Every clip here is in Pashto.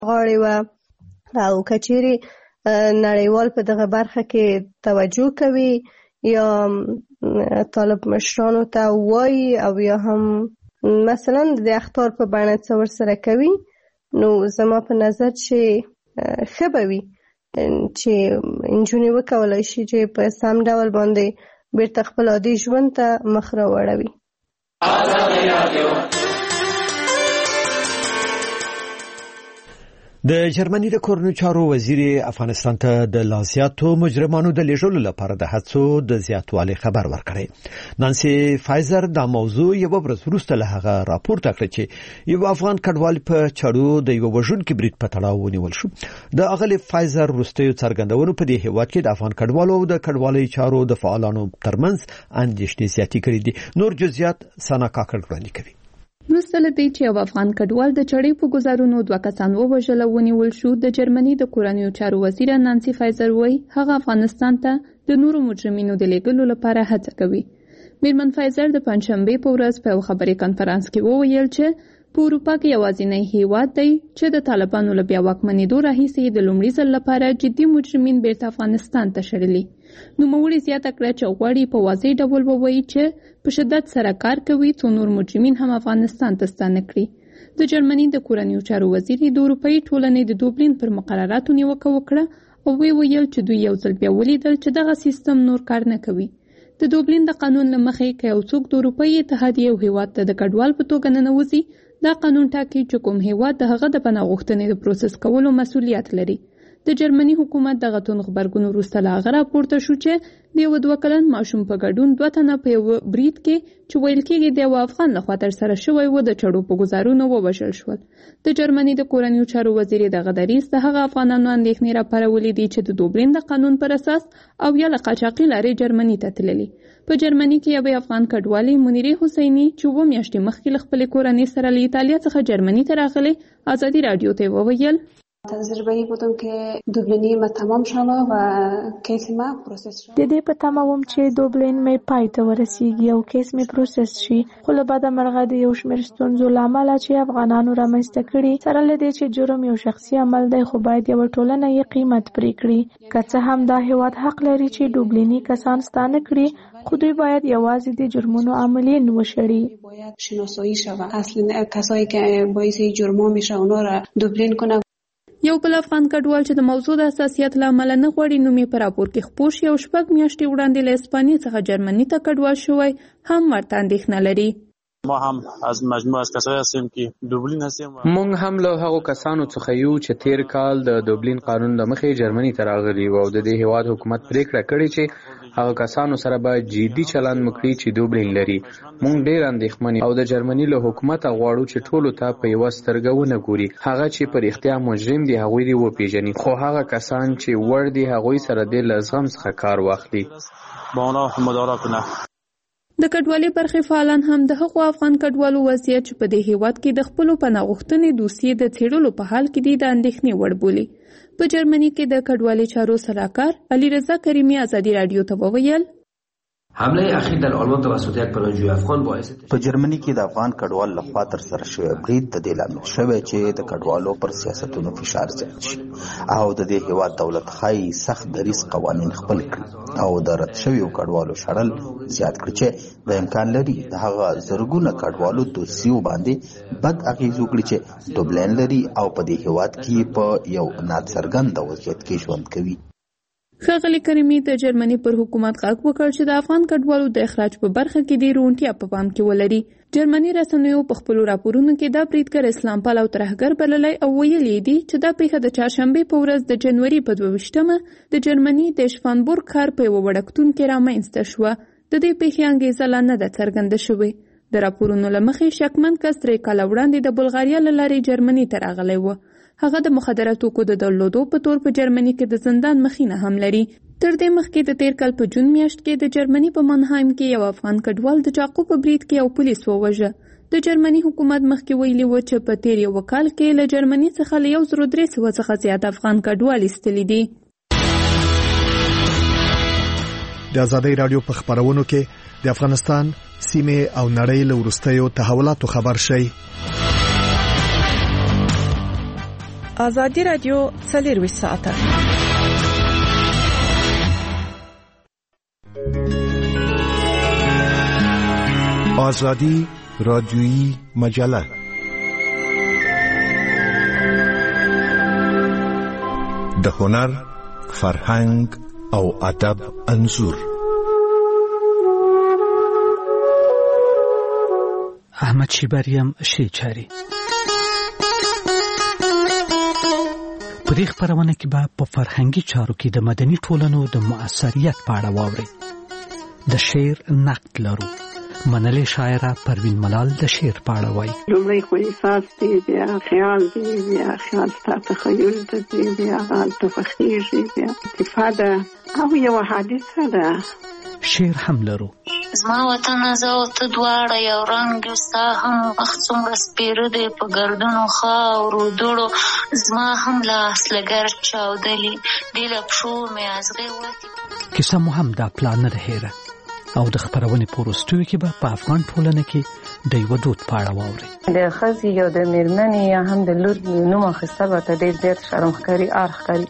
غاړې و او کچېرې نړیوال په دغه برخه کې توجه کوي یا طالب مشرانو ته وایي او یا هم مثلا د اخطار په بڼه څه ورسره کوي، نو زما په نظر چې ښه به وي چې نجونې وکولای شي چې په سم ډول باندې بیرته خپل عادي ژوند ته مخ راوړوي. د جرمني د کورنیو چارو وزیر افغانستان ته د لازیاتو مجرمانو د لیږلو لپاره د هڅو د زیاتوالي خبر ورکړی. نانسي فایزر دا موضوع یو ورځ وروسته له هغه راپورته کړ چې یو افغان کډوال په چارو د یو وژونکي برید په تړاو ونیول شو. د اغلی فایزر وروستیو څرګندونو په دې هیواد کې د افغان کډوالو او د کډوالۍ چارو د فعالانو ترمنځ اندېښنې زیاتې کړې دي. نور جزئیات سنا کاکړ وړاندې کوي. وروسته له دې چې یو افغان کډوال د چړې په ګزارونو 2 کسان ووژل او ونیول شو، د جرمني د کورنیو چارو وزیر نانسي فایزر وایي هغه افغانستان ته د نورو مجرمینو د لیږلو لپاره هڅه کوي. میرمن فایزر د پنځشنبې په ورځ په یو خبري کانفرنس کې وویل چې په اروپا کې یوازینی هیواد دی چې د طالبانو له بیا واکمنېدو راهیسې د لومړي ځل لپاره جدي مجرمین بیرته افغانستان ته شړلي. نوموړي زیاته کړه چې غواړي په واضح ډول ووایي چې په شدت سره کار کوي څو نور مجرمین هم افغانستان ته ستانه کړي. د جرمني د کورنیو چارو وزیر د اروپאי ټولنې د دوبلین پر مقرراتو نیوکه وکړه او ویل چې دوی یو ځل بیا ولیدل چې دغه سیستم نور کار نه کوي. د دوبلین د قانون له مخې که یو څوک د اروپאי اتحادیې او هیواد ته د کډوال په توګه ننوځي، دا قانون ټاکي چې کوم هیواد د هغه د پناه غوښتنې د پروسس کولو مسؤلیت لري. د جرمني حکومت دغه تون خبرګون وروسته له هغه راپورته شو چې د یو 2 کلن ماشوم په ګډون 2 تنه په یو برید کې چې ویل کېږي د یو افغان لخوا ترسره شوی و د چړو په ګزارونو ووژل شول. د جرمني د کورنیو چارو وزیر دغه دریځ د هغه افغانانو اندېښنې راپارولې دي چې د دوبلین د قانون پر اساس او یا له قاچاقي لارې جرمني ته تللي. په جرمني کې یو افغان کډوالې منیرې حسیني چې 2 میاشتې مخکې له خپلې کورنۍ سره له ایتالیا څخه جرمنی ته راغلې، ازادي رادیو ته وویل تجربه‌ای بودم که دوبلینی ما تمام شوه و کیس ما پروسس شد. د دې په تمه وم چې دوبلین مې پای ته ورسیږي او کیس مې پروسس شي، خو له بده مرغه د یو شمېر ستونزو له امله چې افغانانو رامنځته کړي، سره له دې چې جرم یو شخصي عمل دی خو باید یوه ټولنه یې قیمت پرې کړي. که څه هم دا هیواد حق لري چې دوبلینی کسان ستانه کړي، خو دوی باید یوازې د جرمونو عاملین وشړي. باید شناسایی شوه اصلا کسایی که باعث جرما میشه اونا را دوبلین کنه. یو بل افغان کډوال چې د موضوع د حساسیت له امله نه غواړي نومې په راپور کې خپور شي او 6 میاشتې وړاندې له اسپانیې څخه جرمني ته کډوال شوی هم ورته اندېښنه لري. ما هم از مجموعه از کسایی هستیم که دوبلین هستیم. مونږ هم له هغو کسانو څخه یو چې تیر کال د دوبلین قانون د مخې جرمني ته راغلي او د دې هیواد حکومت پریکړه کړې چې هغه کسانو سره باید جدي چلند وکړي چې دوبلین لري. مونږ ډېر اندېښمن او د جرمني له حکومت غواړو چې ټولو ته په یوه سترګه ونه ګوري. هغه چې پر اختیار مجرم دي هغوی دې وپېژني، خو هغه کسان چې وړ دي هغوی سره دې له زغم څخه کار واخلي. با اونا مدارا کنه. د کډوالۍ برخې فعالان هم د هغو افغان کډوالو وضعیت چې په دې هیواد کې د خپلو پناه غوښتنې دوسیې د څېړلو په حال کې دي د اندېښنې وړ بولي. په جرمني کې د کډوالۍ چارو سلاکار علی رضا کریمی ازادي رادیو ته وویل حمله اخیر در آلمان توسط یک پناهجوی افغان باعث په جرمني کې د افغان کډوال لخوا تر سره شوی برید د دې لامل شوی چې د کډوالو پر سیاستونو فشار زیات شي او د دې هیواد دولت خای سخت دریځ قوانین خپل کړي او د رد شویو کډوالو شړل زیات کړي چې د امکان لري د هغه زرګونه کډوالو دوسیو باندې بد اغیز وکړي چې دوبلین لري او په دې هیواد کې په یو ناڅرګند وضعیت کې ژوند کوي. ښاغلي کریمي د جرمني پر حکومت غږ وکړ چې د افغان کډوالو د اخراج په برخه کې ډېر روڼتیا په پام کې ولري. جرمني رسنیو په خپلو راپورونو کې دا بریدګر اسلام پال او ترهګر بللی او ویلي دي چې دا پیښه د چهارشنبې په ورځ د جنوري په 22مه د جرمني د شفانبورګ ښار په یوه وړکتون کې رامنځته شوه. د دې پیښې انګېزه لا نه ده څرګنده شوې. د راپورونو له مخې شکمن کس 3 کاله وړاندې د بلغاریا له لارې جرمني ته راغلی و. هغه د مخدره توکو د درلودو په تور په جرمني کې د زندان مخینه هم لري. تر دې مخکې د تیر کال په جون میاشت کې د جرمني په منهایم کې یو افغان کډوال د چاقو په برید کې یو پولیس ووژه. د جرمني حکومت مخکې ویلي و چې په تیر یو کال کې له جرمني څخه له 1300 څخه زیات افغان کډوال ایستلي دي. د ازادۍ رادیو په خبرونو کې د افغانستان سیمه او نړۍ له وروستیو تحولاتو خبر شي. ازادي رادیو 24 ساعته آزادی رادیویی مجله د هنر، فرهنګ او ادب انځور. احمد شیبریم شیچاری. په دې خبرونه کې به په فرهنګي چارو کې د مدني ټولنو د مؤثریت په اړه واورئ. د شعر نقد لرو. منلې شاعره پروین ملال د شعر په اړه وایي. لومړی خو احساس دی، بیا خیال دی، بیا خیال ستا تخیل دی، بیا تفخیږي، بیا استفاده او یو حادثه ده. شعر هم لرو. زما وطن زه او ته دواړه یو رنګ یو، ستا هم مخ څومره سپېره دی په ګردونو خاورو دوړو، زما هم لاس لګر چاودلي دې له پښو مې ازغې وتې. کیسه مو هم دا پلان نه ده هېره او د خپرونې په وروستیو کې به په افغان ټولنه کې د یوه دود په اړه واورئ. د ښځې یا د مېرمنې یا هم د لور نوم اخیستل ورته ډېر زیات شرم ښکاري، ار ښکاري.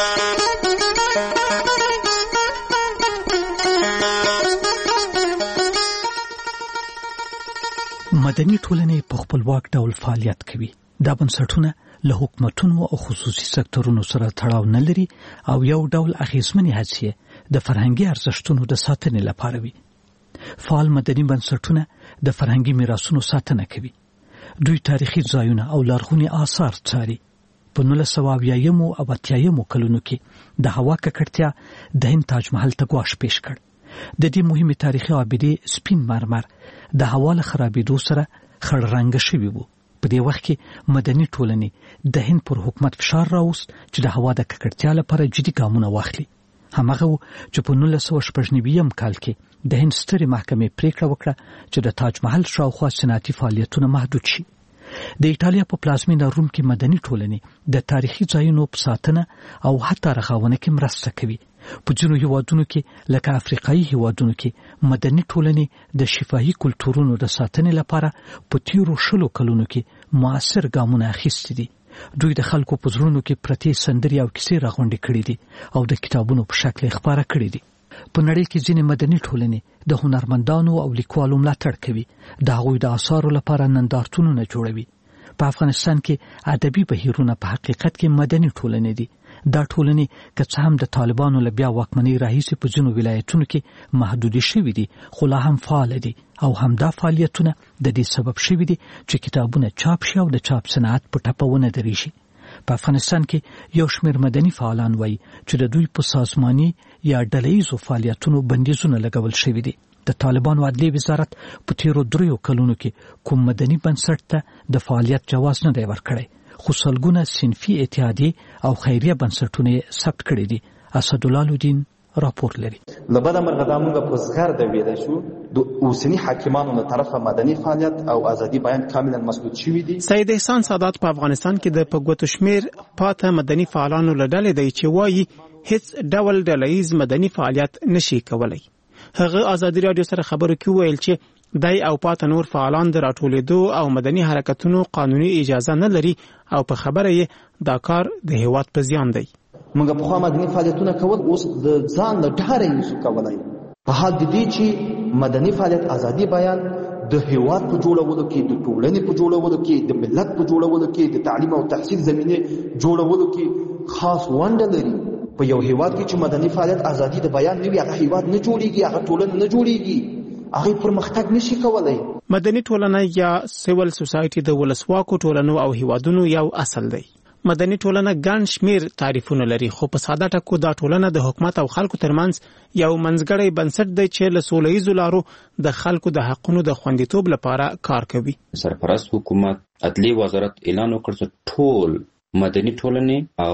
مدني ټولنې په خپلواک ډول فعالیت کوي. دا بنسټونه له حکومتونو او خصوصي سکتورونو سره تړاو نه لري او یو ډول اغیزمنې هڅې د فرهنګي ارزښتونو د ساتنې لپاره وي. فعال مدني بنسټونه د فرهنګي میراثونو ساتنه کوي. دوی تاریخي ځایونه او لرغوني آثار څاري. په 1980 او 80 کلونو کې د هوا ککړتیا د هند تاج محل ته ګواښ پیښ کړ. د دې مهمه تاریخي ابدي سپین مرمر د هوا له خرابېدو سره خړ رنګ شوی وو. په دې وخت کې مدني ټولنې د هند پر حکومت فشار راوست چې د هوا د ککړتیا لپاره جدي ګامونه واخلي. هماغه چې په 1999 کال کې د هند سترې محکمې پریکړه وکړه چې د تاج محل شاوخوا صنعتي فعالیتونه محدود شي. د ایټالیا په پلازمینه روم کې مدني ټولنې د تاریخي ځایونو په ساتنه او حتی رغونه کې مرسته کوي. په ځینو هیوادونو کې لکه افریقایي هیوادونو کې مدني ټولنې د شفاهي کلتورونو د ساتنې لپاره په تیرو 20 کلونو کې مؤثر ګامونه اخیستي دي. دوی د خلکو په زړونو کې پرتې سندرې او کیسې راغونډې کړې دي او د کتابونو په شکل خپاره کړې دي. په نړۍ کې ځینې مدني ټولنې د هنرمندانو او لیکوالو ملاتړ کوي. د هغوی د آثارو لپاره نندارتونونه جوړوي. په افغانستان کې ادبي بهیرونه په حقیقت کې مدني ټولنې دي. دا ټولنې که څه هم د طالبانو له بیا واکمنۍ راهیسې په ځینو ولایتونو کې محدودې شوي دي، خو لا هم فعال دي او همدا فعالیتونه د دې سبب شوي دي چې کتابونه چاپ شي او د چاپ صنعت په ټپه ونه درېږي. په افغانستان کې یو شمېر مدني فعالان وایي چې د دوی په سازماني یا ډلهییزو فعالیتونو بندیزونه لګول شوي دي. د طالبانو عدلیې وزارت په تیرو 3 کلونو کې کوم مدني بنسټ ته د فعالیت جواز نه دی ورکړی، خو سلګونه صنفي اتحادیې او خیریه بنسټونه ثبت کړي دي. اسدالله الدین راپور لري. لبدا مرغه موږ په صغر د ویل شو د اوسنی حاکمانو له طرفه مدني فعالیت او ازادي بیان کاملا مسدود شوی دي. سید احسان سادات په افغانستان کې د پګوتو شمیر پاته مدني فعالانو له ډلې دی چې وایي هیڅ ډول ډلهییز مدني فعالیت نشي کولای. هغه ازادي رادیو سره خبرو کې ویل چې دای او پاته نور فعالان د راټولېدو او مدني حرکتونو قانوني اجازه نه لري او په خبره یې دا کار د هیواد په زیان دی. موږ په خوا مدني فعالیتونه کول اوس د ځان له ډاره نشو کولای. په حال دې چې مدني فعالیت ازادي بیان د هیواد په جوړولو کې، د ټولنې په جوړولو کې، د ملت په جوړولو کې، د تعلیم او تحصیل زمینه جوړولو کې خاص ونډه لري. په یو هیواد کې چې مدني فعالیت ازادي د بیان نه وي، هغه هیواد نه جوړیږي، هغه ټولنه نه جوړیږي، هغه پرمختګ نشي کولای. مدني ټولنه یا سیول سوسایټي د ولسواکو ټولنو او هیوادونو یو اصل دی. مدني ټولنه ګڼ شمیر تعریفونه لري، خو په ساده ټکو دا ټولنه د حکومت او خلکو ترمنځ یو منځګړی بنسټ دی چې له سولهییزو لارو د خلکو د حقونو د خوندیتوب لپاره کار کوي. سرپرست حکومت عدلیې وزارت اعلان وکړ چې ټول مدني ټولنې او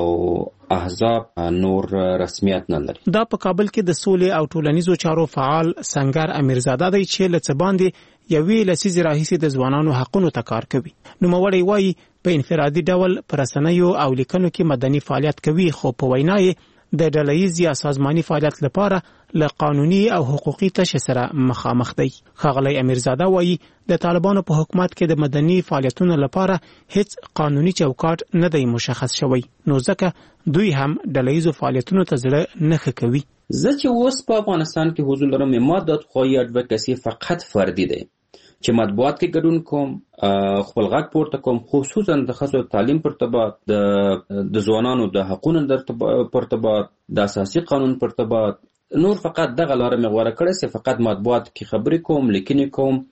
احزاب نور رسمیت نه لري. دا په کابل کې د سولې او ټولنیزو چارو فعال سنگر امیرزاده دی چې له څه باندې یوې لسیزې راهیسې د ځوانانو حقونو ته کار کوي. نوموړی وایي په انفرادي ډول پر رسنیو او لیکنو کې مدني فعالیت کوي، خو په وینا یې د ډلهییز یا سازماني فعالیت لپاره له قانوني او حقوقي تشه سره مخامخ دی. ښاغلی امیرزاده وایي د طالبانو په حکومت کې د مدني فعالیتونو لپاره هیڅ قانوني چوکاټ نه دی مشخص شوی، نو ځکه دوی هم ډلهییزو فعالیتونو ته زړه نه ښه کوي. زه چې اوس په افغانستان کې حضور لرم، ما د خواهی اډوکاسي فقط فردي دی چې مطبوعات کې ګډون کوم، خپل غږ پورته کوم، خصوصا د ښځو تعلیم پر ارتباط، د ځوانانو د حقونو پر ارتباط، د اساسي قانون پر ارتباط. نور فقط دغه لاره مې غوره کړې چې فقط مطبوعات کې خبرې کوم، لیکنې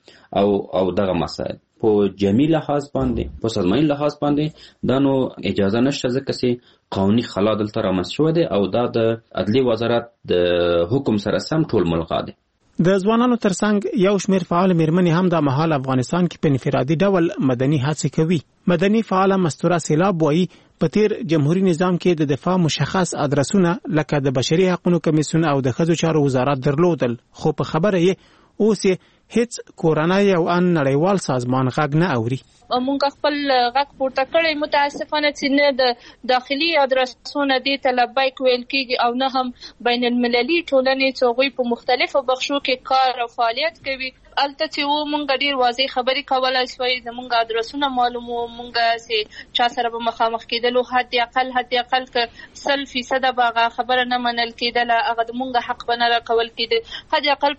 کوم او دغه مسایل په جمعي لحاظ باندې، په سازماني لحاظ باندې دا نو اجازه نشته، ځکه چې قانوني خلا دلته رامنځته شوی دی او دا د عدلیې وزارت د حکم سره سم ټول ملغا دی. د ځوانانو ترڅنګ یو شمېر فعال مېرمنې هم د مهال افغانستان کې په انفرادي ډول مدني هڅې کوي. مدني فعاله مستوره سیلاب وایي په تیر جمهوریت نظام کې د دفاع مشخص ادرسونه لکه د بشري حقوقو کمیسیون او د ښځو چارو وزارت درلودل، خو په خبره یې اوس هیڅ کورنۍ او ان نړیوال سازمان غږ نه اوري. مونږ خپل غږ پورته کړی، متاسفانه چې نه د داخلي ادرسونه دې ته لبیک ویل کېږي او نه هم بین المللي ټولنې چې هغوی په مختلفو بخشو کې کار او فعالیت کوي. الته چې مونږ ډېر واضح خبرې کولای شوی، زمونږ ادرسونه معلومو، مونږ چې چا سره به مخامخ کېدلو حد اقل که 100% به هغه خبره نه منل کېدله، هغه د مونږ حق به نه راکول کېده، حد اقل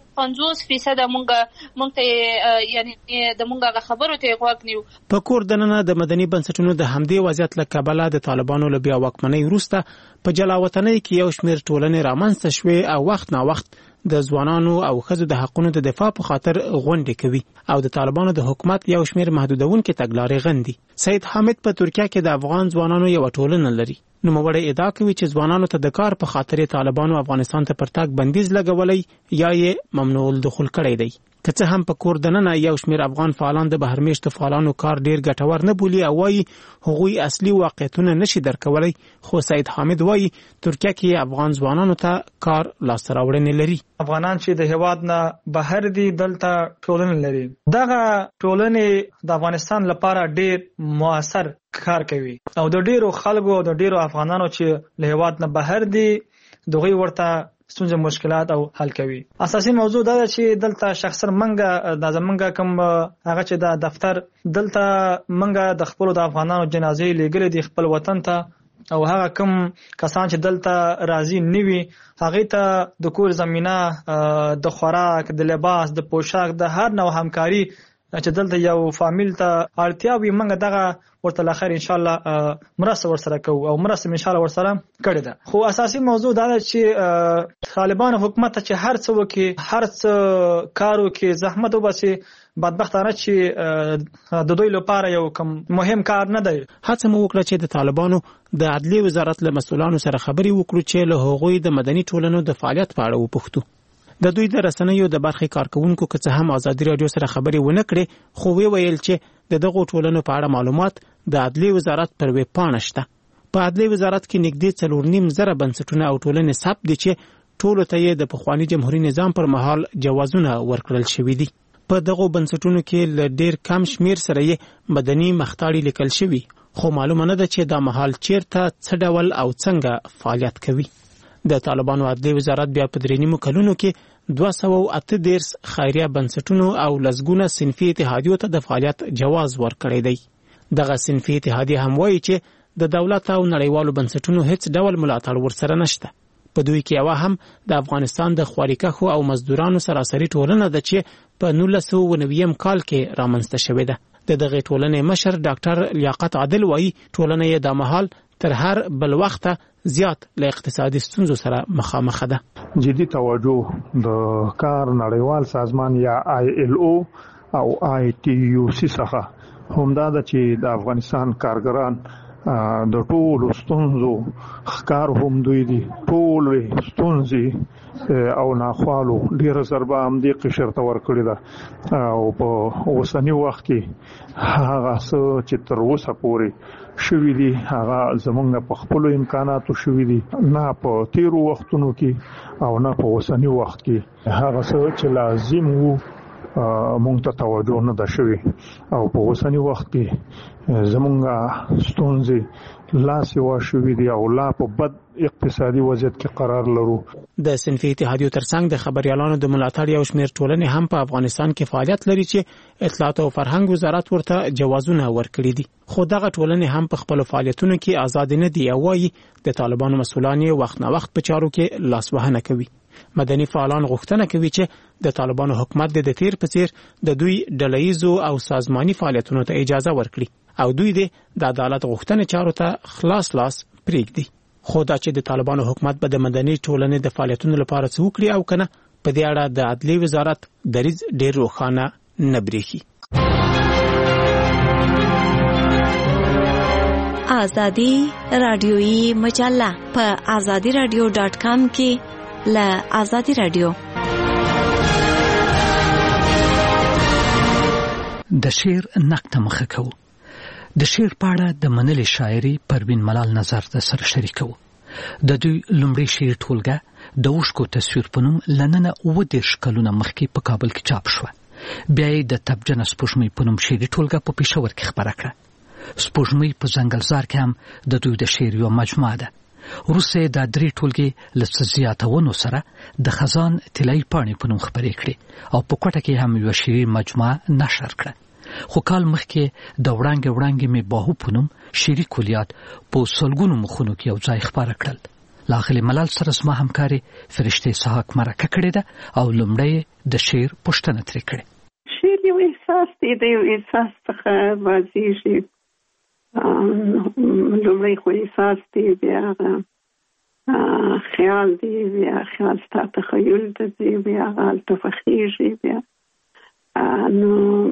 50% مونږ ته یعنی د مونږ هغه خبرو ته غوږ نیو. په کور دننه د مدني بنسټونو د همدې وضعیت له کبله د طالبانو له بیا واکمنۍ وروسته په جلاوطنۍ کې یو شمېر ټولنې رامنځته شوې او وخت نا وخت د ځوانانو او ښځو د حقونو د دفاع په خاطر غونډې کوي او د طالبانو د حکومت یو شمېر محدودونکې تګلارې غندي. سید حامد په ترکیه کې د افغان ځوانانو یو ټولنه لري. نوموړی ادعا کوي چې ځوانانو ته د کار په خاطر طالبانو افغانستان ته پرتګ بندیز لګولی یا یې ممنوع الدخول کړی دی. که څه هم په کور دننه یو شمېر افغان فعالان د بهرمېشتو فعالانو کار ډیر ګټور نه بولي او وایي هغوی اصلي واقعیتونه نشي درکولی، خو سید حامد وایي ترکیه کې افغان ځوانانو ته کار لاسته راوړنې لري. افغانان چې د هیواد نه بهر دي دلته ټولنې لري، دغه ټولنې د افغانستان لپاره ډیر مؤثر کار کوي او د ډیرو خلکو او د ډیرو افغانانو چې له هیواد نه بهر دي دغوی ورته ستونزې مشکلات او حل کوي. اساسي موضوع دا ده چې دلته شخصا منګه د زمونږ کوم هغه چې د دفتر دلته منګه د خپل د افغانانو جنازې لګلې دي خپل وطن ته او هغه کوم کسان چې دلته راضي نوي هغه ته د کور زمينه د خوراک د لباس د پوشاک د هر نوع همکاري چې دلته یو فامیل ته اړتیا وي منګه دغه ورته لاخر ان شاء الله مرسته ورسره کوو او مرسته ان شاء الله ورسره کړی ده. خو اساسي موضوع دا ده چې طالبان حکومت چې هر څه وکي، هر څه کار وکي، زحمت وباسي، بدبختانه چې د دوی لپاره یو کوم مهم کار نه دی. هڅه مو وکړه چې د طالبانو د عدلیې وزارت له مسؤلانو سره خبرې وکړو چې له هغوی د مدني ټولنو د فعالیت په اړه وپوښتو. د دوی د رسنیو د برخې کارکونکو که څه هم ازادي راډیو سره خبرې ونه کړې، خو ویل چې د دغو ټولنو په اړه معلومات د عدلیې وزارت پر ویب پاڼه شته. په عدلیې وزارت کې نږدې 4.5 بنسټونه او ټولنې ثبت دي چې ټولو ته یې د پخواني جمهوریت نظام پر مهال جوازونه ورکړل شوي دي. په دغو بنسټونو کې له ډیر کم شمیر سره یې مدني مختاړي لیکل شوي، خو معلومه نه ده چې دا مهال چیرته څه ډول او څنګه فعالیت کوي. د طالبانو عدلیې وزارت بیا په 3 کلونو کې 238 خیریه بنسټونو او لسګونه صنفي اتحادیو ته د فعالیت جواز ورکړی دی. دغه صنفي اتحادیه هم وایي چې د دولت او نړیوالو بنسټونو هیڅ ډول ملاتړ ورسره نشته. په دوی کې یوه هم د افغانستان د خواريکښو او مزدورانو سراسري ټولنه ده چې په 1990 کال کې رامنځته شوې ده. د دغه ټولنې مشر ډاکټر لیاقت عادل وایي ټولنه یې د مهال تر هر بل وخت زیات له اقتصادي ستونزو سره مخامخ ده. جدي توجه د کار نړیوال سازمان یا ILO او ITUC څخه همدا ده چې د افغانستان کارګران د ټولو ستونزو ښکار هم دوی دي، ټولې ستونزې او ناخوالو ډیره ضربه همدې قشر ته ورکړې ده او په اوسني وخت کې هغه څه چې تر اوسه پورې شوي دي هغه زمونږ په خپلو امکاناتو شوي دي، نه په تیرو وختونو کې او نه په اوسني وخت کې. هغه څه چې لازم وو مونږ ته توجه نه ده شوې او په اوسنی وخت کې زمونږ ستونزې لا سیوا شوې دي او لا په بد اقتصادي وضعیت کې قرار لرو. د صنفي اتحادیو ترڅنګ د خبريالانو د ملاتړ یو شمېر ټولنې هم په افغانستان کې فعالیت لري چې اطلاعات او فرهنګ وزارت ورته جوازونه ورکړي دي. خو دغه ټولنې هم په خپل فعالیتونو کې آزاد نه دي او وايي د طالبانو مسؤلان وخت نه وخت په چارو کې لاسوهنه کوي. مدني فعالان غوښتنه کوي چې د طالبانو حکومت د تیر په څیر د دوی ډله‌ایزو او سازماني فعالیتونو ته اجازه ورکړي او دوی د عدالت غوښتنې چارو ته خلاص لاس پرېږدي. خو دا چې د طالبانو حکومت به د مدني ټولنې د فعالیتونو لپاره څه وکړي او کنه په دې اړه د عدلي وزارت دریځ ډېر روښانه نه برېښي. آزادی رادیویی مجله په azadiradio.com کې له آزادی رادیو. د شعر نقد مخه کوو. د شعر په اړه د منلې شاعري پروین ملال نظر د سره شریکو. د دوی لومړی شعر ټولګه د اوښکو تصویر په نوم لننه 30 کلونه مخکې په کابل کې چاپ شو. بیا یې د تبجن سپوږمۍ په نوم شعري ټولګه په پېښور کې خپره کړه. سپوږمۍ په ځنګلزار کې هم د دوی د شعر یو مجموعه ده. وروسته د درې ټولګې له زیاتونو سره د خزان طلایي پاڼې په نوم خپرې کړې او په کوټه کې هم یو شعري مجموعه نشر کړه. خو کال مخکې د وړاندې می باهو په نوم شعري کلیات په سلګونو مخونو کې یو ځای خپاره کړل. لاغلی ملال سره زما همکاري فرشته اسحاق مرکه کړې ده او لومړی د شعر پوښتنه ترې کړې. شعر یو احساس دی، د یو احساس څخه واضحېږي. لومړی خو احساس دی، بیا خیال دی، بیا خیال ستا تخیل دی، بیا هلته فخیږي، بیا نو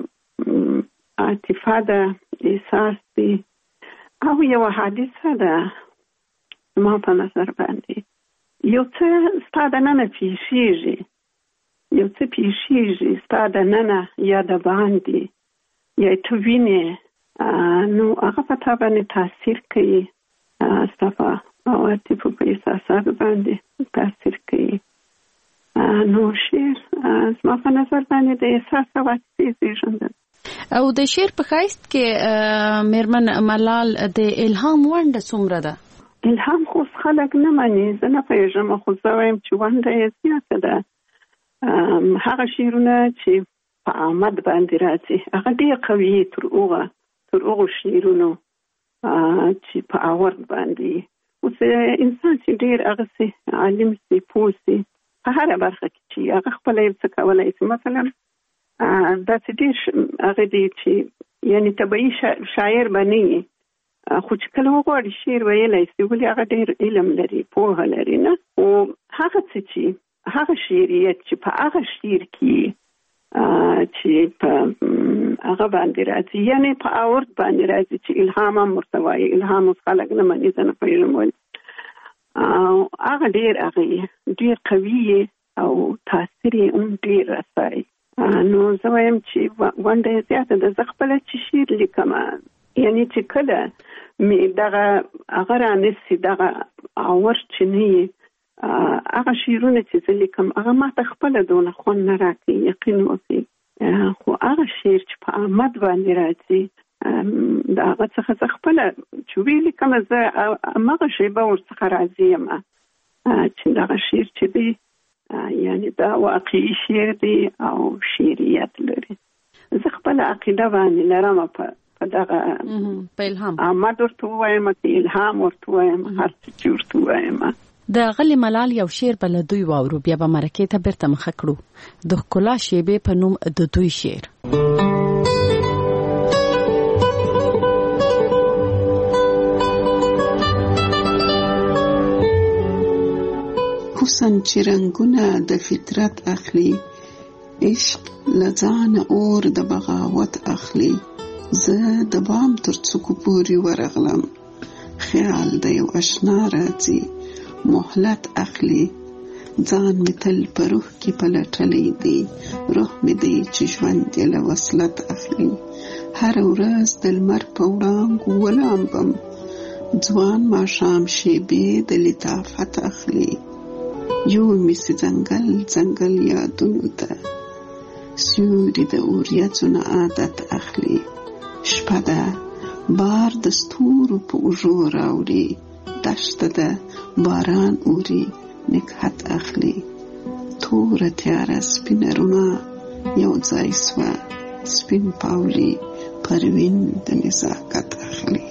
عاطفه ده، احساس دی او یو حادثه ده. ما په نظر باندې یو څه ستا د ننه پیښیږي، یو څه پیښیږي ستا د ننه یا د باندې یا ته وینې، نو هغه په تا باندې تاثیر کوي، ستا په عواطفو په احساساتو باندې تاثیر کوي. نو شعر زما په نظر باندې د احساس او عاطفې زېږنده. او د شعر په ښایست کې میرمن ملال د الهام ونډه څومره ده؟ الهام خو خلک نه مني، زه نه پوهېږم، خو زه وایم چې ونډه یې زیاته ده. هغه شعرونه چې په آمد باندې راځي هغه ډېر قوي تر هغو شعرونو چې په آورد باندې. اوس انسان چې ډېر هغسې عالم سي، پوه سي په هره برخه کې چې هغه خپله یو څه کولی سي. مثلا داسې ډېر هغه دی چې یعنې طبیعي شاعر به نه وي، خو چې کله وغواړي شعر ویلی سي، ولې هغه ډېر علم لري، پوهه لري. نه خو هغه څه چې هغه شعریت چې په هغه شعر کې چې په هغه باندې راځي، یعنې په آورد باندې راځي چې الهام هم ورته وایي. الهام اوس خلک نه مني، زه نه پوهېږم ولې. هغه ډېر قوي او تاثیر یې هم ډېر رسوي. نو زه وایم چې ونډه یې زیاته ده. زه خپله چې شعر لیکم، یعنې چې کله مې دغه هغه رانیسي، دغه آورد چې نه وي، هغه شعرونه چې زه لیکم هغه ماته خپله دونه خوند نه راکوي، یقین وکړئ. خو هغه شعر چې په آمد باندې راځي د هغه څخه زه خپله چې ویې لیکم، زه همغه شیبه ورڅخه راضي یم چې دغه شعر چې دی یعنې دا واقعي شعر دی او شعریت لري. زه خپله عقیده باندې لرم په دغه الهام. آمد ورته ووایم، الهام ورته ووایم، هر څه چې ورته ووایم. د غلې ملال یو شعر به له دوی واورو، بیا به مرکې ته بیرته مخه کړو. د ښکلا شیبې په نوم د دوی شعر. حسن چې رنگونه د فطرت اخلي، عشق لځان اور د بغاوت اخلي. زه د بام تر څوکو پورې ورغلم، خیال د یو اشنا راځي، مهلت اخلي. ځان می تل په روح کې پلټلی دی، روح می دی چې ژوند یې له وصلت اخلي. هر ورځ د لمر په وړانګو ولامبم، ځوان ماښام شیبې د لطافت اخلي. یو می سي ځنګل یادونو ته، سیوري د اوریځو نه عادت اخلي. شپه ده بار د ستورو په اوږو راوړي. دشته ده باران اوري نکهت اخلي. توره تیاره سپینه رڼا یو ځای سوه. سپین پاولي پروین د نزاکت اخلي.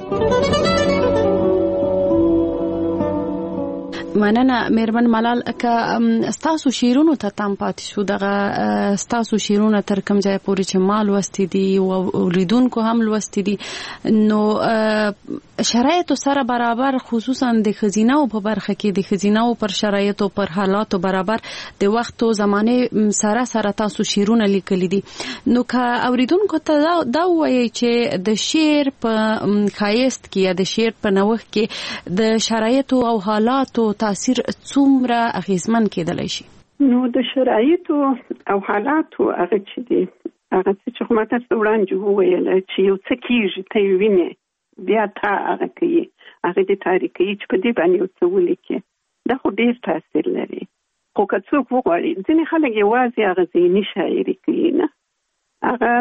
مننه میرمن ملال که ستاسو شیرونو ته تام پاتې شو دغه ستاسو شیرونه تر کوم ځای پورې چې مال وستې دي او لیدونکو هم لوستې دي نو شرایطو سره برابر خصوصا د خزینه او په برخه کې د خزینه او پر شرایطو پر حالاتو برابر د وخت او زمانه سره تاسو شیرونه لیکلي دي نو که اوریدونکو ته دا وایي چې د شعر په خایست کې یا د شعر په نوښت کې د شرایطو او حالاتو تاثیر څومره اغیزمن کېدلی شي؟ نو د شرایطو او حالاتو هغه چې دي هغه چې خو ماته وړاندې وویل چې یو څه کېږي ته یې وینې بیا تا هغه کوي هغه دې تاریخي چې په دې باندې یو څه ولیکي دا خو ډېر تاثیر لري خو که څوک وغواړي ځینې خلک یوازې هغه ذهني شاعري کوي نه هغه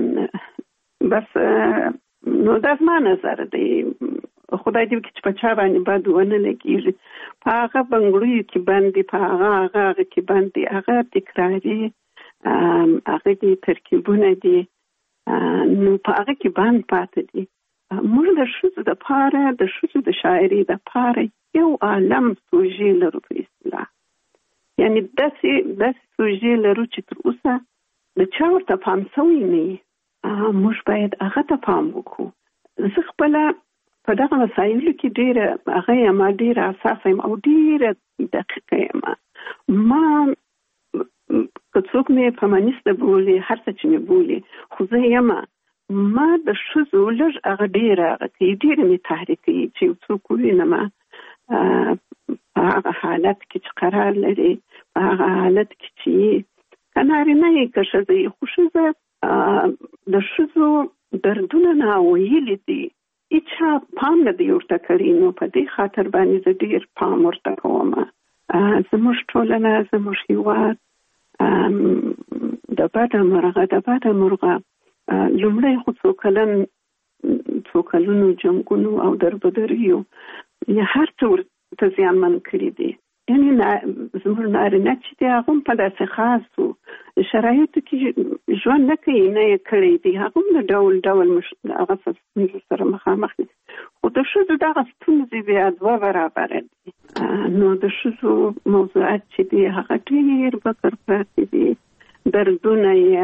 بس نو دا زما نظر دی خدای دې وکړي چې په چا باندې بد ونه لګېږي په هغه بنګړیو کې باندې په هغه کې باندې هغه تکراري هغه دې ترکیبونه دي نو په هغه کې باندې پاتې دي موږ د ښځو دپاره د ښځو د شاعرۍ دپاره یو عالم سوژې لرو په اصطلاح یعنې داسې سوژې لرو چې تر اوسه د چا ورته پام شوی نه وي موږ باید هغه ته پام وکړو زه خپله په دغه مسایلو کې ډېره هغه یم ډېره حساسه یم او ډېره دقیقه یم ما که څوک مې فمینیسته بولي هر څه چې مې بولي خو زه یم ما د ښځو لږ هغه ډېره هغه کوي ډېره مې تحریکوي چې یو څوک ووینم په هغه حالت کې چې قرار لري په هغه حالت کې چې که نارینه یې که ښځه یې خو ښځه د ښځو دردونه ناویلي دي هیچا پام نه دی ورته کړی نو په دې خاطر باندې زه ډېر پام ورته کوم زموږ ټولنه زموږ هېواد د بده مرغه لومړی خو څو کلونو جنګونو او دربدریو هر څه ورته زیانمن کړي دي یعنې زموږ نارینه چې دی هغه هم په داسې خاصو شرایطو کې ژوند نه کوي نه یې کړی دی هغه هم د ډول هغه ستونزو سره مخامخ دي خو د ښځو دغه ستونزې بیا دوه برابره دي نو د ښځو موضوعات چې دي هغه ډېر بکر پراته دي دردونه یې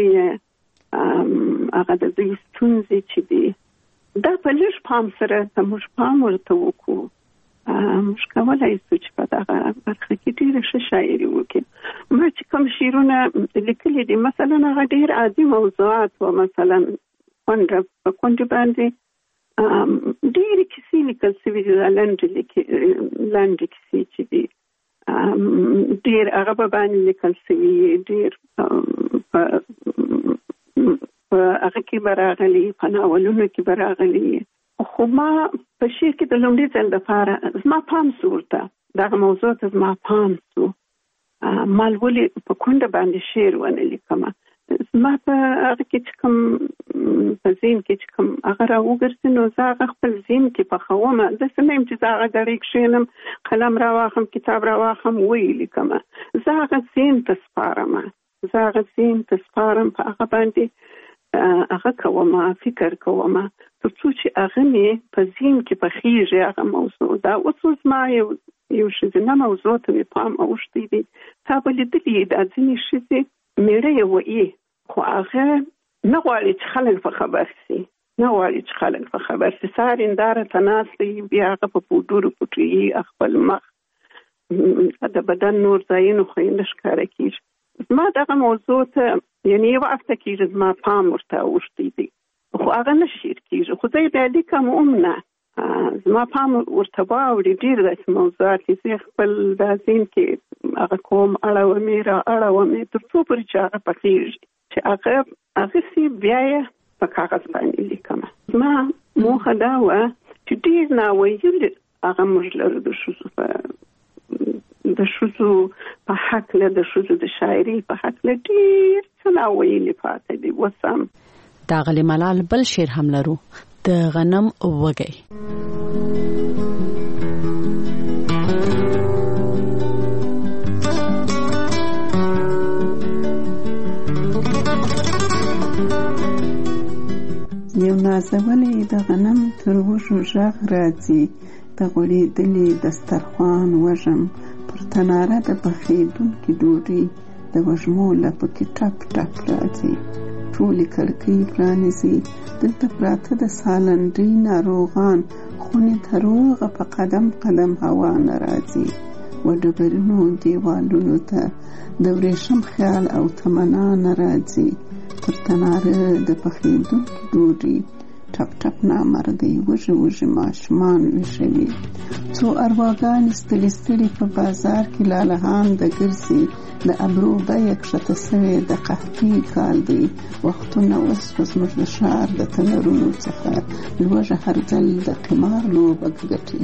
هغه د دوی ستونزې چې دي دا په لږ پام سره که موږ پام ورته وکړو موږ کولی شو چې په دغه برخه کې ډېره ښه شاعري وکړو ما چې کوم شعرونه لیکلي دي مثلا هغه ډېر عادي موضوعات و مثلا په کونډې باندې ډېرې کیسې لیکل شوي دي لنډې کیسې چې دي ډېر هغه به باندې لیکل شوي ډېر په هغه کې به راغلي په ناولونو کې به راغلي خو ما په شعر کې د لومړي ځل دپاره زما پام شو ورته دغه موضوع ته زما پام شو ما ولې په کونډه باندې شعر ونه لیکمه زما په هغه کې چې کوم په ذهن کې چې کوم هغه راوګرځي نو زه هغه خپل ذهن کې پخوم داسې نه یم چې زه هغه ډېرې کښېنم قلم راواخلم کتاب راواخلم ویې لیکمه زه هغه ذهن ته سپارم په هغه باندې هغه کوم فکر کوم تر څو چې هغه مې په ذهن کې پخېږي هغه موضوع دا اوس زما یو ښځینه موضوع ته مې پام اوښتی دی تا به لیدلي دا ځینې ښځې مېړه یې وایي خو هغه نه غواړي چې خلک په خبر شي سهار هنداره ته ناست دی بیا هغه په پوډرو پټوي خپل مخ د بدن نور ځایونه خو یې نه ښکاره کېږي زما دغه موضوع ته یعنې یو هفته کېږي زما پام ورته اوښتی دی خو هغه نه شعر کېږي خو زه یې بیا لیکم هم نه زما پام ورته واوړي ډېر داسې موضوعات دي زه خپل دا ذهن کې هغه کوم اړومې تر څو پورې چې هغه پخېږي چې هغسې بیا یې په کاغذ باندې لیکمه زما موخه دا وه چې ډېر ناویلي هغه موږ لرو د ښځو په حکله د ښځو د شاعرۍ په حکله ډېر څه څه لا ویلي پاتې دي وسم. د غلي ملال بل شعر هم لرو، د غنم وږی. یو نازولی د غنم تر وږو غږ راځي، د غوړېدلي دسترخوان وږم، پر تناره د پخېدونکې ډوډۍ د وږمو لپو کې ټپ ټپ راځي. ټولې کړکۍ پرانیزي، دلته پراته د سالنډۍ ناروغان، خونې ته روغه په قدم قدم هوا نه راځي. و ډبرینو دیوالونو ته د ورېښم خیال او تمنا نه راځي. پر تناره د پخېدونکې ډوډۍ ټپ ټپ نامردی وږي وږي ماشومان ویښوي. څو ارواګانې ستړي ستړي په بازار کې لالهان د ګرځي، د ابرو بیه کښته سوې د قحطۍ کال دی. وختونه اوس زموږ د ښار د تنرونو څخه لوږه هر ځل د قمار لوبه ګټي.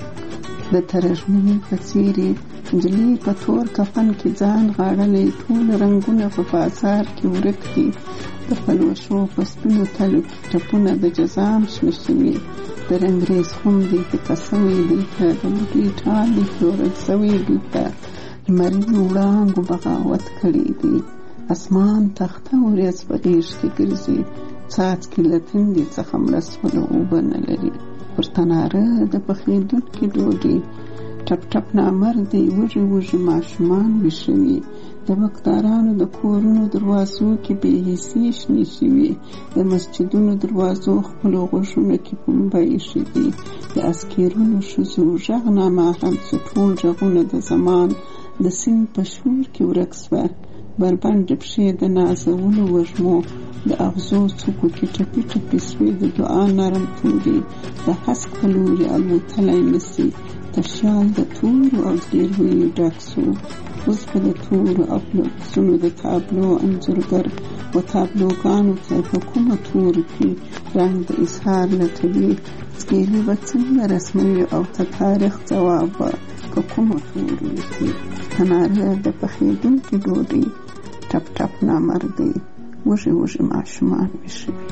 د ترژمنې په څېرې نجلۍ په تور کفن کې ځان غاړلی، ټول رنګونه په بازار کې ورک دي. د پلوشو په سپینو تلو کې ټپونه د جزام شنه شوي، د رنګریز خم دی پیکه سوی دلته، د بوټي ټال دی پلورل سوی دلته. لمرینو وړانګو بغاوت کړی دی، اسمان تخته ورځ په غېږ کې ګرځي. څاڅکي له تندې څخه مړه سوله اوبه نه لري. پر تناره د پخېدونکې ډوډۍ ټپ ټپ نامردی وږي وږي ماشومان ویښوي. د بکدارانو د کورونو دروازو کې بې حسۍ شنې شوي، د مسجدونو دروازو خپلو غوږونو کې پنبه ایښي دي. د اسکیرونو ښځو غږ نامحرم شو، ټول غږونه د زمان د سیند په شور کې ورک سوه. بربنډې پښې د نازولو وږمو د اغزو څوکو کې ټپي ټپي سوې، د دعا نرم توري د هسک په لوري الوتلی نسي. تشیال د تورو او زیرویو ډک سو، اوس به د تورو او لوکسونو د تابلو انځورګر و تابلوګانو ته په کومه تورو کې رنګ د اظهار لټوي. سکیلې به څنګه رسموي او ته تاریخ ځواب به په کومه تورو لیکي. تناره د پخېدونکې ډوډۍ ټپ ټپ نامردی وږي وږي ماشومان ویښوي.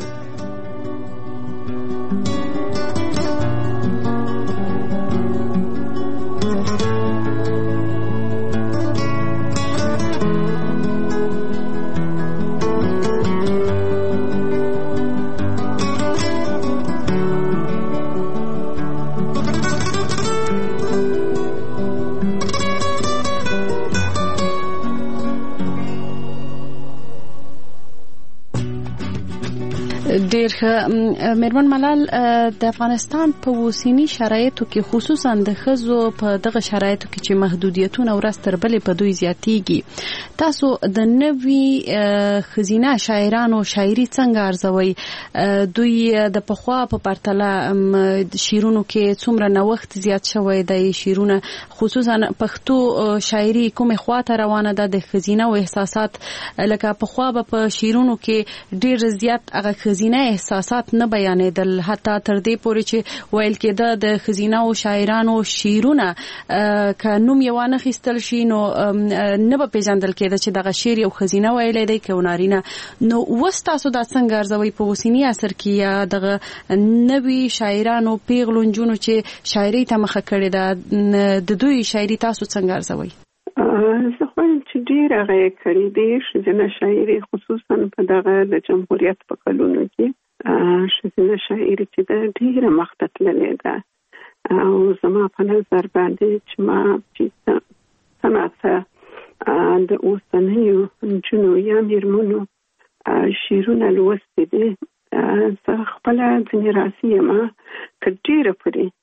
ډېر ښه میرمن ملال، د افغانستان په اوسنی شرایطو کې خصوصا د ښځو په دغه شرایطو کې چې محدودیتونه ورځ تر بلې په دوی زیاتېږي، تاسو د نوي ښځینه شاعرانو شاعري څنګه ارزوئ؟ دوی د پخوا په پرتله شعرونو کې څومره نوښت زیات شوی دی؟ شعرونه خصوصا پښتو شاعري کومې خواته روانه ده؟ د ښځینه احساسات لکه پخوا به په شعرونو کې ډېر زیات هغه ښځینه احساسات نه بیانېدل، حتی تر دې پورې چې ویل کېده د ښځینه او شاعرانو شعرونه که نوم یې وانه خیستل شي نو نه به پیژندل کېده چې دغه شعر یو ښځینه ویلی دی که نارینه. نو اوس تاسو دا څنګه ارزوئ په اوسني عصر کې یا دغه نوي شاعرانو پیغلو نجونو چې شاعرۍ ته مخه کړې ده د دوی شاعري تاسو څنګه ارزوئ؟ زه خوایم چې ډېر هغه یې کړي دي ښځینه شاعري، خصوصا په دغه د جمهوریت په کلونو کې ښځینه شاعري چې ده ډېره مخته تللې ده. او زما په نظر باندې چې ما چې صنعته د اوسنیو نجونو یا میرمنو شعرونه لوستي دي، زه خپله ځینې راضي یم تر ډېره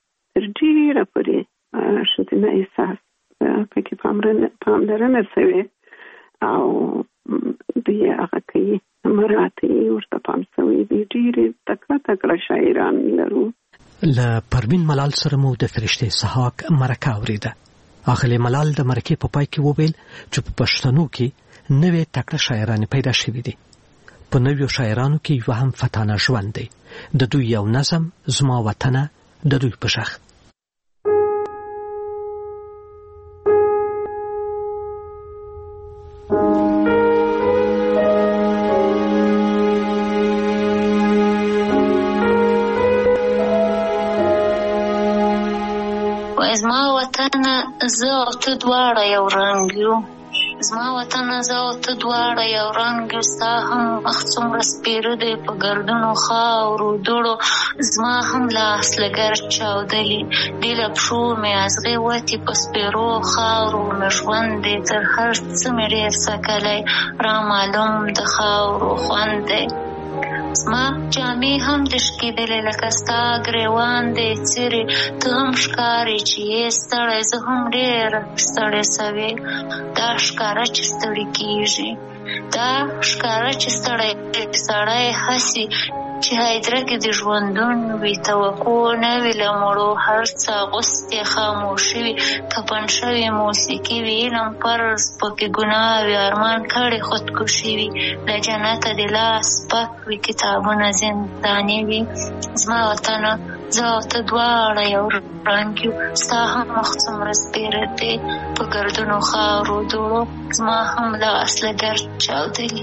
پورې ښځینه احساس پکې پاملرنه سوې او دوی هغه کوي مراتې ورته پام سوی دي. ډېرې تکړه شاعران لرو. له پروین ملال سره مو د فرشته سحاق مرکه اورېده. اغلې ملال د مرکې په پای کې وویل چې په پښتنو کې نوې تکړه شاعران پیدا شوي دي. په نویو شاعرانو کې یو هم فتانه ژوند دی، د دوی یو نظم زما وطنه د دوی په شخ. زما وطن زه او ته دواړه یو رنګ یو زما وطن زه او ته دواړه یو رنګ یو ستا هم مخ څومره سپېره دی په ګردونو خاورو دوړو زما هم لاس لګر چاودلي دې له پښو مې ازغې وتې په سپېرو خاورو مې ژوند دی تر هر څه مې ډېر څکلی رامعلوم د خاورو خوند دی زما جامې هم تشکېدلې لکه ستا ګریوان دی څیرې ته هم ښکارې چې یې ستړی زه هم ډېره ستړې سوې دا ښکاره چې ستړي کېږي دا ښکاره چې سړی هسې چې هایدره کې د ژوندون وي توقع نه وي له مړو هر څه اغوستې خاموشي وي کفن شوې موسیقي وي علم فرض پکې ګناه وي ارمان کړې خودکشي وي له جنته د لاس پک وي کتابونه زنداني وي زما وطنه زه او ته دواړه یو رنګ یو ستا هم مخ څومره سپېره دی په ګردونو خاورو دوړو زما هم لاس له ګرد چاودلي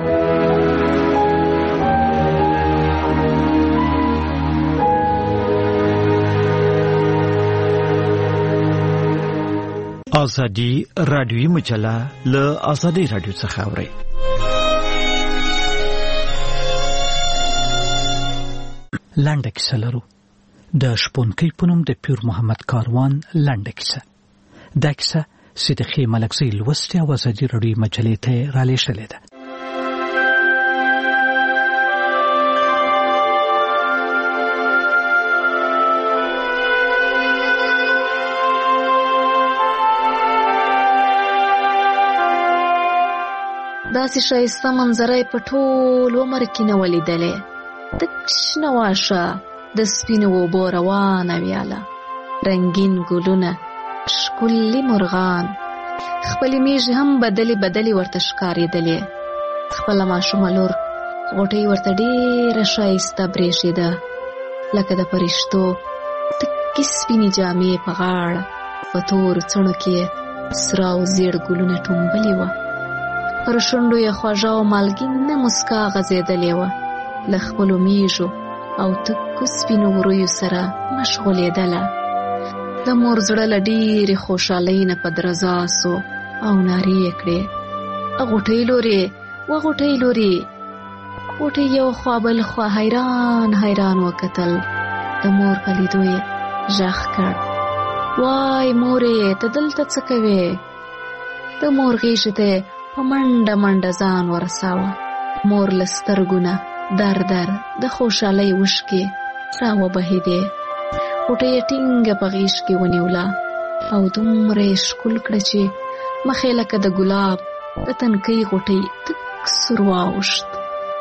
ازادي رادیوي مجله له ازادي رادیو څخه اوري لنډه کیسه لرو د شپونکۍ په نوم د پیر محمد کاروان لنډه کیسه دا کیسه صدیقې ملکزۍ لوستې او ازادي رادیوي مجلې ته رالیږلې ده داسې ښایسته منظره یې په ټول عمر کې نه ولیدلې تک شنه واښه د سپینو اوبو روانه ویاله رنګین ګلونه ښکلي مرغان خپلې میږې هم بدلې ورته ښکارېدلې خپله ماشومه لور غوټۍ ورته ډېره ښایسته برېښېده لکه د فرشتو تکې سپینې جامې په غاړه په تورو څڼو کې سره او زیړ ګلونه ټومبلې وه پر شونډو یې خوږه او مالګینه مسکا غځېدلې وه له خپلو میږو او تکو سپینو ورویو سره مشغولېدله د مور زړه له ډېرې خوشحالۍ نه په درزا سو او نارې یې کړې غوټۍ لورې وغوټۍ لورې غوټۍ یو خوا بل خوا حیران وکتل د مور په لیدو یې غږ کړ وای مورې ته دلته څه کوې د مور غېږې ته په منډه ځان ورساوه مور له سترګو نه در د خوشحالۍ اوښکې راوبهېدې غوټۍ یې ټینګه په غېږ کې ونیوله او دومره یې ښکل کړه چې مخ یې لکه د ګلاب د تنکۍ غوټۍ تک سور واوښت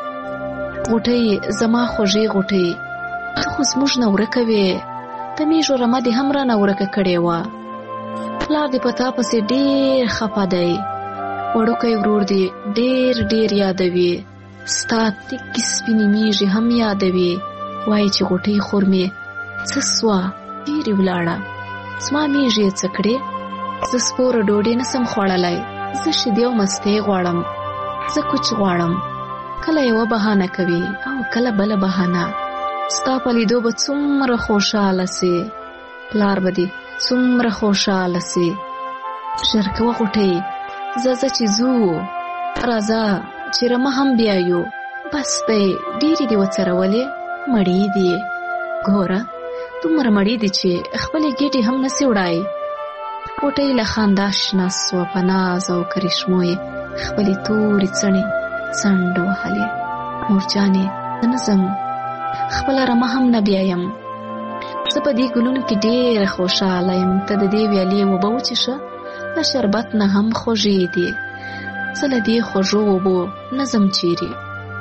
غوټۍ زما خوږې غوټۍ ته خو زموږ نه ورکه وې د میږو رمه دې هم رانه ورکه کړې وه پلار دې په تا پسې ډېر خفه دی وړوکی ورور دې ډېر یادوي ستا تکې سپینې میږې هم یادوي وایي چې غوټۍ خور مې څه سوه ډېرې ولاړه زما میږې یې څه کړې زه سپوره ډوډۍ نسم خوړلی زه شیدې او مستې غواړم زه کوچ غواړم کله یوه بهانه کوي او کله بله بهانه ستا په لیدو به څومره خوشحاله سي پلار به دې څومره خوشحاله سي ژر کوه غوټۍ زه چې ځو راځه چې رمه هم بیایو بس دی ډېرې دې وڅرولې مړې دي ګوره دومره مړې دي چې خپلې ګېډې هم نسي وړای غوټۍ له خندا شنه سوه په ناز او کرشمو یې خپلې تورې څڼې څنډ وهلې مورجانې زه نه ځم خپله رمه هم نه بیایم زه په دې ګلونو کې ډېره خوشحاله یم ته د دې ویالې اوبه وڅښه له شربت نه هم خوږې دي زه له دې خوږو اوبو نه ځم چیرې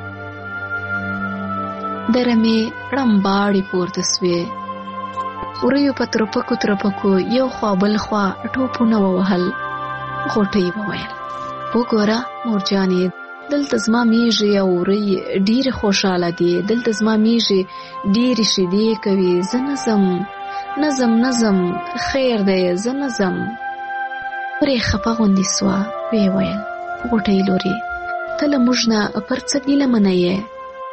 د رمې ړمباړې پورته سوې وریو په ترپکو یو خوا بل خوا ټوپونه ووهل غوټۍ وویل وګوره مورجانې دلته زما میږې او وری ډېرې خوشحاله دي دلته زما میږې ډېرې شیدې کوي زه نه ځم خیر دی زه نه ځم پرې خفه غوندې سوه ویې ویل غوټۍ لورې ته له موږ نه پر څه ګیله یې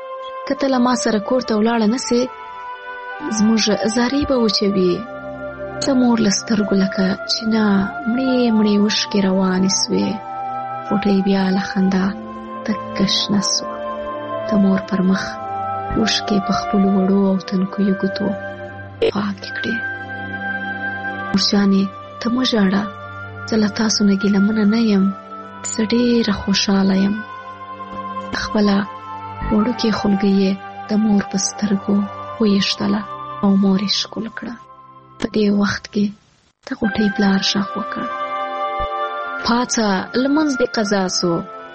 که ته له ما سره کور ته ولاړه نه سې زموږ زارۍ به وچوي د مور له سترګو لکه چینه مړې مړې اوښکې روانې سوې. غوټۍ بیا له خندا تکه شنه سوه. د مور پر مخ اوښکې په خپلو وړو او تنکیو ګوتو پاکې کړې. مورجانې ته مه ژاړه، زه له تاسو نه ګیلمنه نه یم، زه ډېره خوشحاله یم. خپله وړوکې خولګۍ یې د مور په سترګو ویشتله او مور یې ښکل کړه. په دې وخت کې د غوټۍ پلار غږ وکړ: پاڅه، لمونځ دې قضا سو.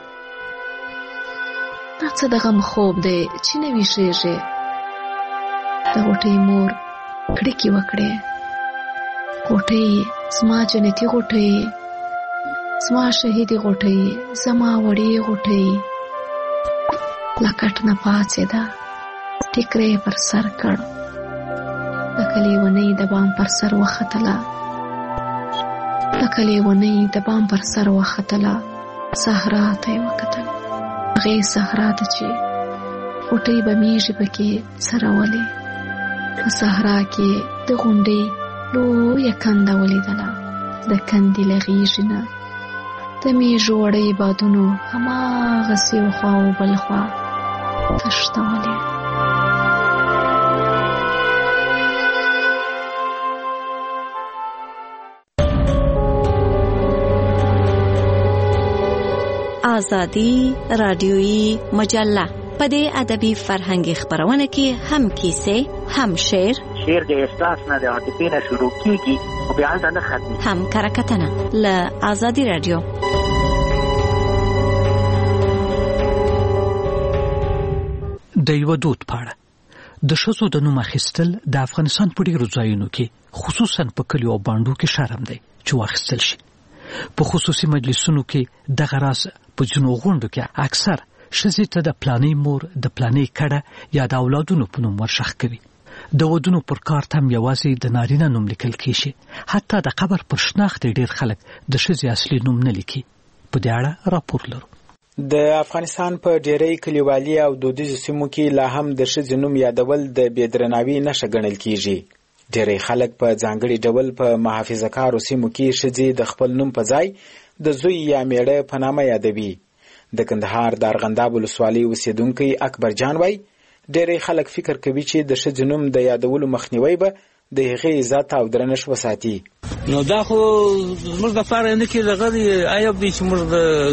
دا څه د غم خوب دی چې نه ویښېږې؟ د غوټۍ مور کړکې وکړې: غوټۍ، زما جنتي غوټۍ، زما شهیدي غوټۍ، زما وړې غوټۍ. له کټ نه پاڅېده، ټیکری پر سر کړ، لکه لیونۍ د بام پر سر وختله، لکه لیونۍ د بام پر سر وختله. صحرا ته یې وکتل، هغې صحرا ته چې غوټۍ به میږي پکې څرولې. په صحرا کې د غونډۍ لویه کنده ولیدله. د کندې له غیږې نه د میږو وړۍ بادونو هماغسې یو خوا او بل خوا تښتولې. آزادی رادیویی مجله په دې ادبي فرهنګي خبرونه کې هم کیسې، هم شعر د احساس نه د عاطفې نه شروع کیږي او بیا هلته نه ختمي، هم کرکټنه له آزادی رادیو. د یو دود پاړه د ښځو د نوم اخیستل د افغانستان په ډیرو ځایونو کې خصوصا په کلیو او باندو کې شرم دی چې واخیستل شي. په خصوصي مجلسونو کې دغه راز په ځینو غونډو کې اکثر ښځې ته د پلانې مور، د پلانې کډه یا د اولادونو په نوم ورشخ کوي. د ودونو پر کارت هم یوازې د نارینه نوم لیکل کیږي. حتی د قبر پر شناخت ډیر خلک د ښځې اصلي نوم نه لیکي. په دې اړه راپور لرو. د افغانستان په ډیری کلیوالي او دودیزو سیمو کې لا هم د ښځې نوم یادول د بېدرناوي نښه ګڼل کیږي. ډیری خلک په ځانګړي ډول په محافظه‌کارو سیمو کې ښځې د خپل نوم په ځای د زوی یا میړه په نامه یادوي. د کندهار د ارغنداب ولسوالۍ اوسیدونکی اکبر جان وایي ډیری خلک فکر کوي چې د ښځې نوم د یادولو مخنیوی به د هغې عزت او درنښت وساتي. نو دا خو زموږ دپاره نه کې دغه عیب دی چې موږ د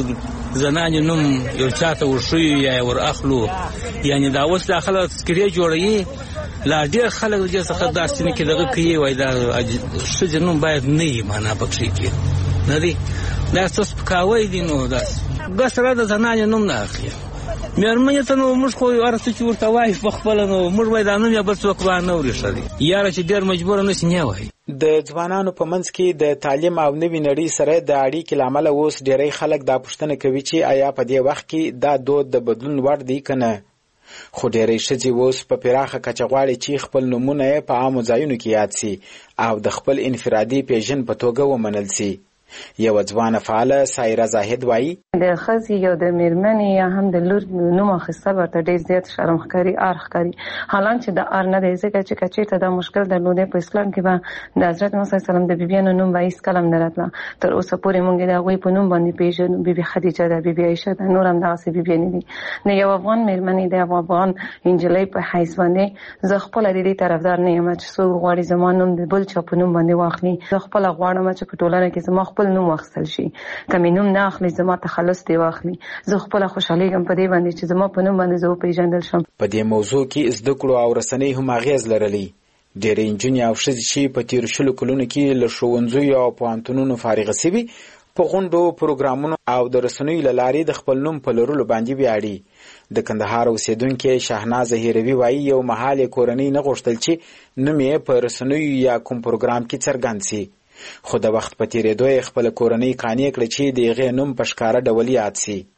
زنانې نوم یو چا ته ورښیو یا یې ور اخلو. یعنې دا اوس دا خلک تذکرې جوړوي، لا ډېر خلک د دې څخه داسې نه کې دغه کوي، وایي دا ښځې نوم باید نه وي، معنا پکښې کې نه دی. دا څه سپکاوی دی. نو داسې بس را د زنانې نوم نه اخلي. مېرمنې ته نو موږ خو هر څه چې ورته وایي پخپله نو موږ باید دا نوم یا بل څوک به نه ورېښه دی، یاره چې ډېر مجبوره نه شي نه وایي. د ځوانانو په منځ کې د تعلیم او نوې نړۍ سره د اړیکې له امله اوس ډیری خلک دا پوښتنه کوي چې آیا په دې وخت کې دا دود د بدلون وړ دی که نه. خو ډیری ښځې اوس په پراخه کچه غواړي چې خپل نومونه یې په عامو ځایونو کې یاد سي او د خپل انفرادي پیژند په توګه ومنل سي. یو ځوانه فعاله سایره زاهد وایي د ښځې یا د مېرمنې یا هم د لور نوم اخیستل ورته ډېر زیات شرم ښکاري، ار ښکاري. حالانکه چې د ار نه دی، ځکه چې که چېرته دا مشکل درلودی په اسلام کې به د حضرت محمد صلی الله علیه وسلم د بیبیانو نوم به هېڅکله هم نه راتله. تر اوسه پورې موږ د هغوی په نوم باندې پېژنو. بیبي خدیجه ده، بیبي عایشه ده، نور هم دغسې بیبیانې دي. د یو افغان مېرمنې د یو افغان نجلۍ په حیث باندې زه خپله د دې طرفدار نه یم چې څوک غواړي زما نوم د بل چا په نوم باندې واخلي. زه خپله غواړم چې په ټولنه کې زما خپل نوم واخیستل شي. که مې نوم نه اخلي زما تخلص دی واخلي، زه خپله خوشحالیږم په دې باندې چې زما په نوم باندې زه وپېژندل شم. په دې موضوع کې زده کړو او رسنۍ هم اغېز لرلی. ډېرې نجونې او ښځې چې په تېرو 20 کلونو کې له ښوونځیو او پوهنتونونو فارغه سوي په غونډو، پروګرامونو او د رسنیو له لارې د خپل نوم په لرلو باندې ویاړي. د کندهار اوسیدونکې شاهنازه هیروي وایي یو مهال یې کورنۍ نه غوښتل چې نوم یې په رسنیو یا کوم پروګرام کې څرګند سي. خو د وخت په تېرېدو یې خپله کورنۍ قانع کړه چې د هغې نوم په ښکاره ډول یاد سي.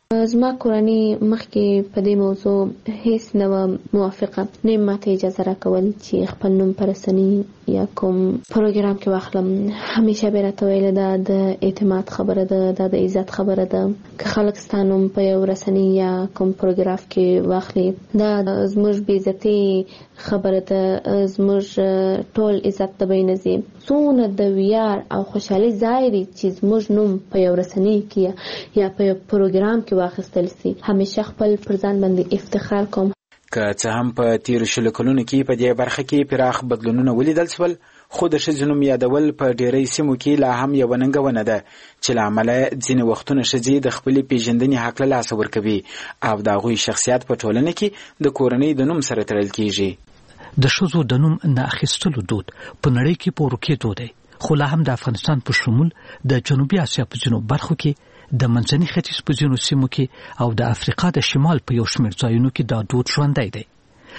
زما کورنۍ مخکې په دې موضوع هیڅ نه موافقه نه ماته اجازه راکول چې خپل نوم په رسنۍ یا کوم پروګرام کې واخلم. همیشه به راته ویل دا د اعتماد خبره ده، دا د عزت خبره ده. که خلک ستا نوم په یو رسنۍ یا کوم پروګرام کې واخلي دا زموږ بې عزتي خبره ده، زموږ ټول عزت د بین ځي. څونه د ویاړ او خوشحالي ځای دی چې زموږ نوم په یو رسنۍ کې یا په یو پروګرام کې واخیستل سي. همیشه خپل پر ځان باندې افتخار کوم. که څه هم په تیرو شلو کلونو کې په دې برخه کې پراخ بدلونونه ولیدل شول، خو د ښځو نوم یادول په ډېری سیمو کې لا هم یوه ننګونه ده چې له امله ځینې وختونه ښځې د خپلې پیژندنې حق له لاسه ورکوي او د هغوی شخصیت په ټولنه کې د کورنۍ د نوم سره تړل کیږي. د ښځو د نوم نه اخیستلو دود په نړۍ کې په ورکېدو دی، خو لا هم د افغانستان په شمول د جنوبي اسیا په ځینو برخو کې، د منځني ختیځ په ځینو سیمو کې او د افریقا د شمال په یو شمېر ځایونو کې دا دود ژوندی دی.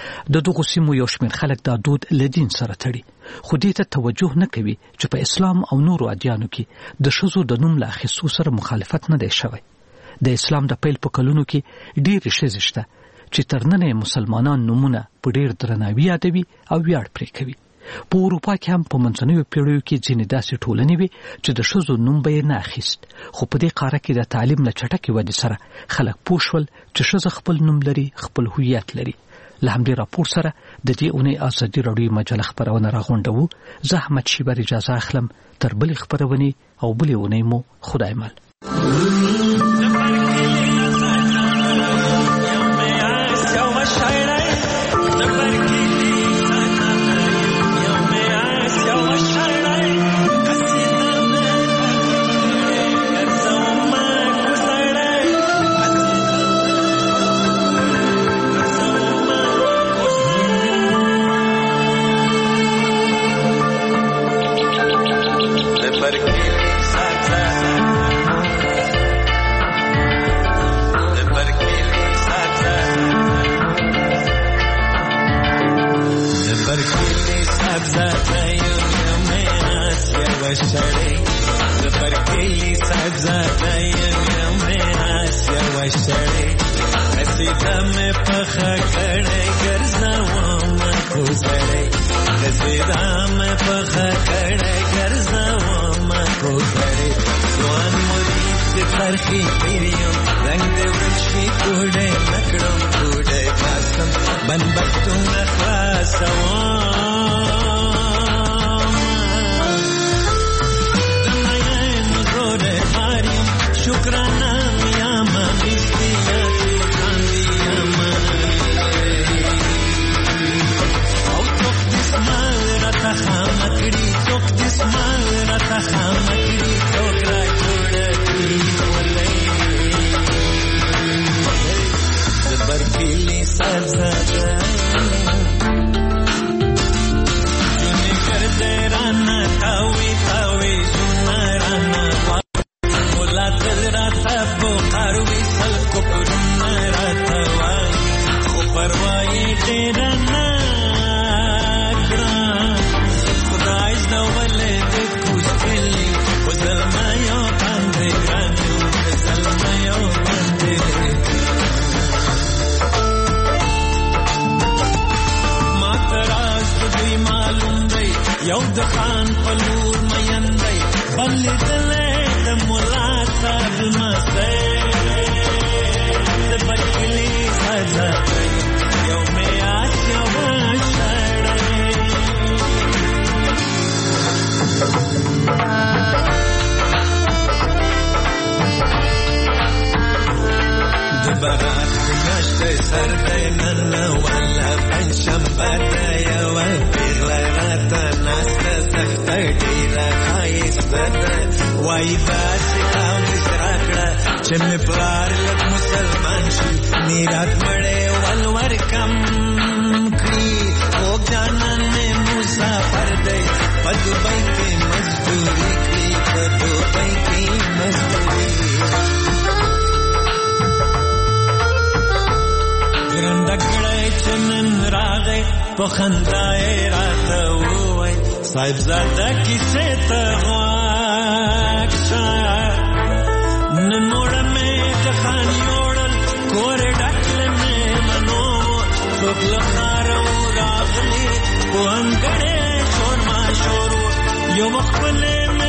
د دغو سیمو یو شمېر خلک دا دود له دین سره تړي، خو دې ته توجه نه کوي چې په اسلام او نورو ادیانو کې د ښځو د نوم له اخیستو سره مخالفت نه دی شوی. د اسلام د پیل په کلونو کې ډېرې ښځې شته چې تر ننه مسلمانان نومونه په ډېر درناوي یادوي او ویاړ پرې کوي. په اروپا کې هم په منځنیو پیړیو کې ځینې داسې ټولنې وې چې د ښځو نوم به یې نه اخیست، خو په دې قاره کې د تعلیم له چټکې ودې سره خلک پوه شول چې ښځه خپل نوم لري، خپل هویت لري. له همدې راپور سره د دې اونۍ ازادي راډیو مجله خپرونه راغونډوو. زه احمد شیبر اجازه اخلم. تر بلې خپرونې او بلې اونۍ مو خدای مل. نن موړه مې د خان یو لخارو راغلی وانګړې شور ما شور یو مخبل